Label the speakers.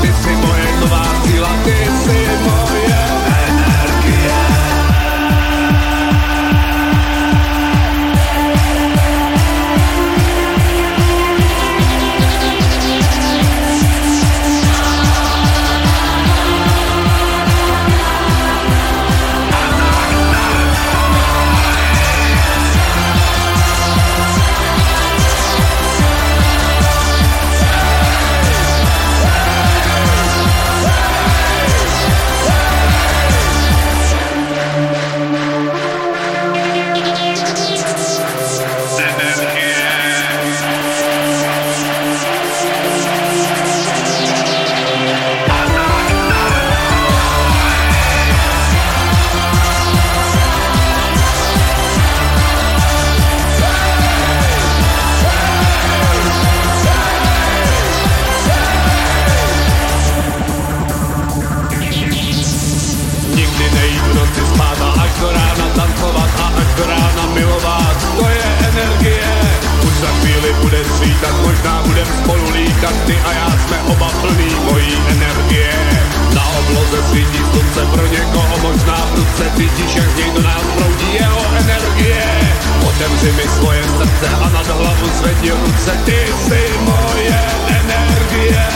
Speaker 1: ty si moje nová síla, ty si moje energie. Nikdy nejdu noci spát a až do rána tancovat a až do rána milovat, to je energie. Už za chvíli bude svítat, možná budem spolu lítat, ty a já jsme oba plný mojí energie. Na obloze svítí slunce, pro někoho možná prudce, cítíš, jak něj do nás proudí jeho energie. Otevři mi svoje srdce a nad hlavu zvedni ruce, ty jsi moje energie.